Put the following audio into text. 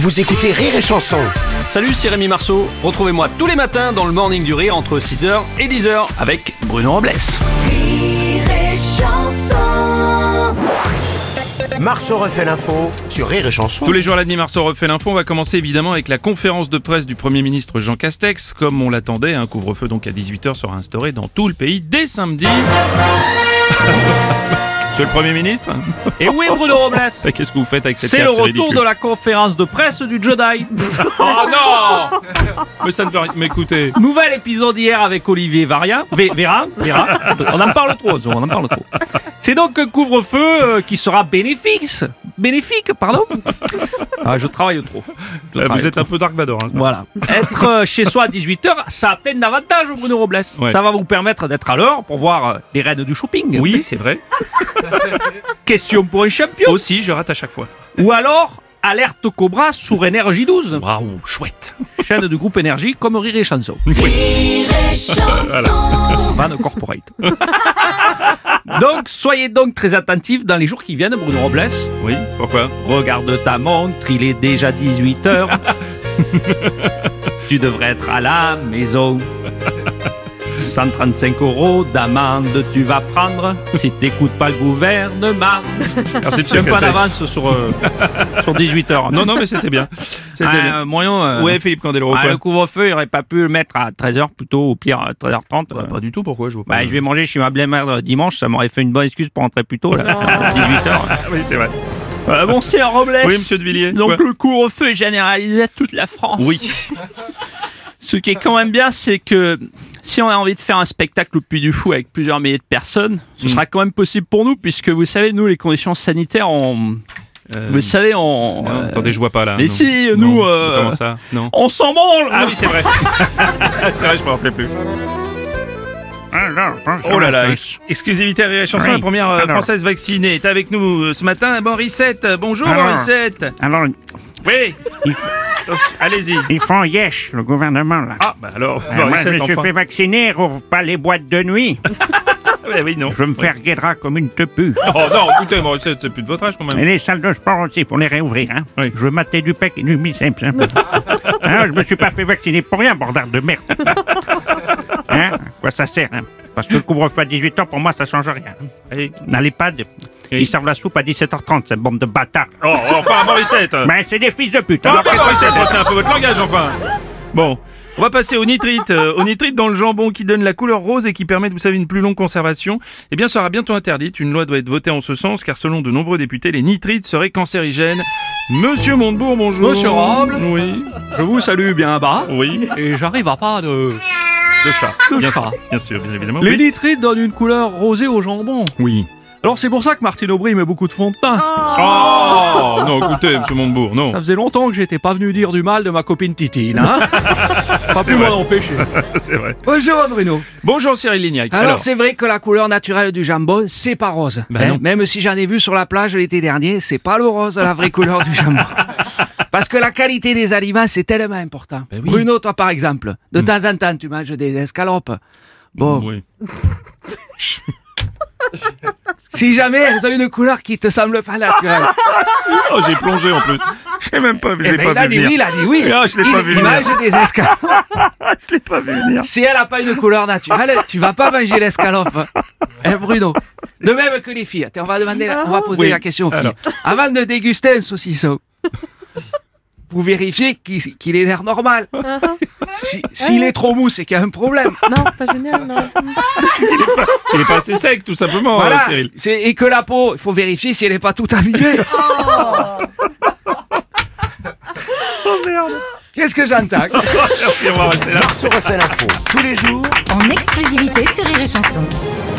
Vous écoutez Rire et Chanson. Salut, c'est Rémi Marceau. Retrouvez-moi tous les matins dans le Morning du Rire entre 6h et 10h avec Bruno Robles. Rire et Chanson. Marceau refait l'info sur Rire et Chanson. Tous les jours à la demi, Marceau refait l'info. On va commencer évidemment avec la conférence de presse du Premier ministre Jean Castex. Comme on l'attendait, un couvre-feu donc à 18h sera instauré dans tout le pays dès samedi. Monsieur le Premier ministre. Et oui, Bruno Robles, Qu'est-ce que vous faites avec cette c'est le carte, retour ridicule. de la conférence de presse du Jedi. Oh non. Mais ça ne peut rien. Mais écoutez. Nouvel épisode hier avec Olivier Véran. On en parle trop. C'est donc un couvre-feu qui sera bénéfique, pardon. Ah, je travaille trop. Vous êtes un peu Dark Vador. Hein. Voilà. Être chez soi à 18h, ça a plein d'avantages, Bruno Robles. Ouais. Ça va vous permettre d'être à l'heure pour voir les reines du shopping. Oui, c'est vrai. Question pour un champion. Aussi, je rate à chaque fois. Ou alors, alerte Cobra sur Énergie 12. Bravo, chouette. Chaîne du groupe Énergie comme Rire et Chanson. Rire et Chanson. Van Corporate. Donc, soyez donc très attentifs dans les jours qui viennent, Bruno Robles. Oui, pourquoi? Regarde ta montre, il est déjà 18h. Tu devrais être à la maison. 135 € d'amende tu vas prendre si t'écoutes pas le gouvernement. Merci, C'est un peu en avance sur 18h. Non, mais c'était bien. C'était bien. Moyen. Ouais, Philippe Candeloro. Le couvre-feu, il aurait pas pu le mettre à 13h plutôt, au pire à 13h30. Pas du tout, pourquoi je vois pas. Je vais manger chez ma belle-mère dimanche, ça m'aurait fait une bonne excuse pour rentrer plus tôt, là, à 18h. Oui, c'est vrai. Bon, c'est Robles. Oui, monsieur de Villiers. Donc Quoi le couvre-feu est généralisé à toute la France. Oui. Ce qui est quand même bien, c'est que si on a envie de faire un spectacle au Puy du Fou avec plusieurs milliers de personnes, ce sera quand même possible pour nous, puisque vous savez, nous, les conditions sanitaires, vous savez, Non, attendez, je vois pas là. Mais non. si, Non. nous, Comment ça? Non. on s'en branle. Ah oui, c'est vrai. C'est vrai, je me rappelais plus. Oh là là, exclusivité à Rire et Chanson, Oui. la première française vaccinée est avec nous ce matin. Morissette, bonjour Morissette. Alors, Oui. Allez-y. ils font yesh, le gouvernement, là. Ah, bah alors, Moi, je Morissette, me suis enfin. fait vacciner, rouvre pas les boîtes de nuit. Oui, non. Je vais me faire guédra comme une tepu. Oh non, écoutez, Morissette, c'est plus de votre âge quand Et même. les salles de sport aussi, faut les réouvrir, hein. Oui. Je veux mater du pec et du biceps, hein. Hein, je me suis pas fait vacciner pour rien, bordel de merde. Hein, quoi ça sert, hein. Parce que le couvre-feu à 18h, pour moi, ça change rien. Allez. Dans l'EHPAD, ils servent la soupe à 17h30, cette bande de bâtards. Oh, enfin, Morissette. Ben, c'est des fils de pute, hein. Alors, Morissette, retenez un peu votre langage, enfin. Bon. On va passer au nitrite. Au nitrite dans le jambon qui donne la couleur rose et qui permet, vous savez, une plus longue conservation. Eh bien, sera bientôt interdite. Une loi doit être votée en ce sens, car selon de nombreux députés, les nitrites seraient cancérigènes. Monsieur Montebourg, bonjour. Monsieur Robles. Oui. Je vous salue bien bas. Oui. Et j'arrive à pas de... De chat. De bien chat. sûr. Bien sûr, bien évidemment. Les Oui. nitrites donnent une couleur rosée au jambon. Oui. Alors c'est pour ça que Martine Aubry met beaucoup de fond de teint. Oh non, écoutez, monsieur Montebourg, non. Ça faisait longtemps que j'étais pas venu dire du mal de ma copine Titine, hein. Pas pu vrai. m'en empêcher. C'est vrai. Bonjour Bruno. Bonjour Cyril Lignac. Alors c'est vrai que la couleur naturelle du jambon, c'est pas rose. Ben non. Même si j'en ai vu sur la plage l'été dernier, c'est pas le rose la vraie couleur du jambon. Parce que la qualité des aliments, c'est tellement important. Ben oui. Bruno, toi par exemple, de temps en temps, tu manges des escalopes. Bon, Oui. si jamais elles ont une couleur qui te semble pas naturelle, Oh, j'ai plongé en plus. J'ai même pas, eh ben, il a dit oui, il a dit oui. Ah, je l'ai pas vu Il venir. mange des escalopes. Je l'ai pas vu venir. Si elle a pas une couleur naturelle, tu vas pas manger l'escalope. Hein, Bruno. De même que les filles. Attends, on va poser Oui. la question aux filles. Alors. Avant de déguster un saucisson, vous vérifiez qu'il ait l'air normal. S'il est trop mou, c'est qu'il y a un problème. Non, c'est pas génial, non. Il est pas assez sec, tout simplement, Voilà. Cyril. Et que la peau, il faut vérifier si elle n'est pas toute abîmée. Oh merde. Qu'est-ce que j'entends? Merci, on va rester là. Marceau refait l'info tous les jours En exclusivité sur Rire et Chanson.